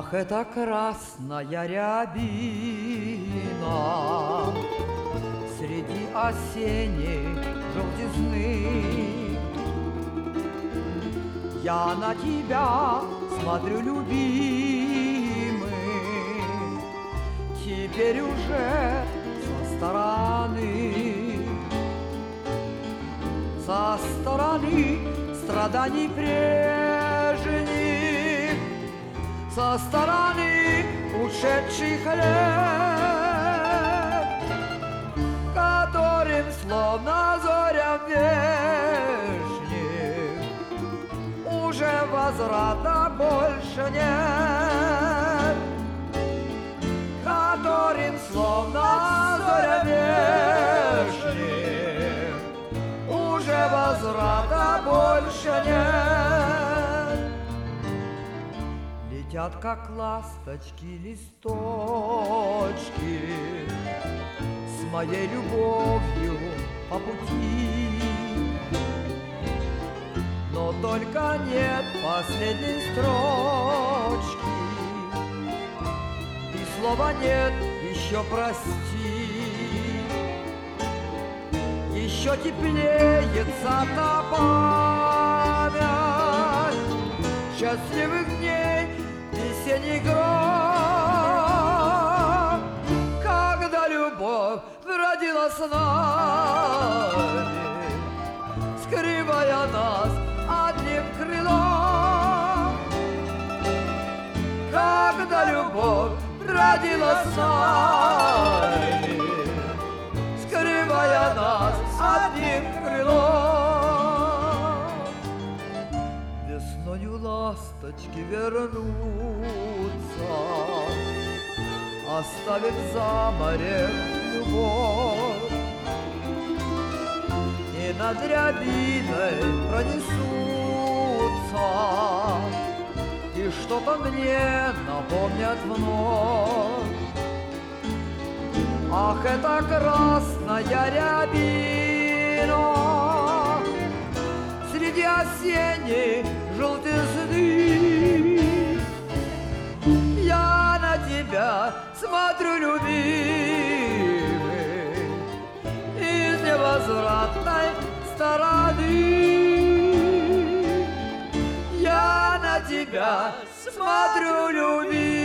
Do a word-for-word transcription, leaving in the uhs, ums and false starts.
Ах, это красная рябина среди осенней желтизны. Я на тебя смотрю, любимый, теперь уже со стороны, со стороны страданий прежних, со стороны ушедших лет, которым словно зорям вешних уже возврата больше нет, которым словно зорям вешних уже возврата больше нет. Летят, как ласточки, листочки с моей любовью по пути, но только нет последней строчки, и слова нет еще прости. Еще теплеется та память счастливых дней весенний гром, когда любовь родила с нами, скрывая нас одним крылом, когда любовь родила с нами, скрывая нас одним крылом. Весною ласточки вернутся, оставив за морем любовь, и над рябиной пронесутся, и что-то мне напомнят вновь. Ах, это красная рябина среди осенней желтизны. Я на тебя смотрю, любимый, из невозвратной стороны. Я на тебя смотрю, любимый,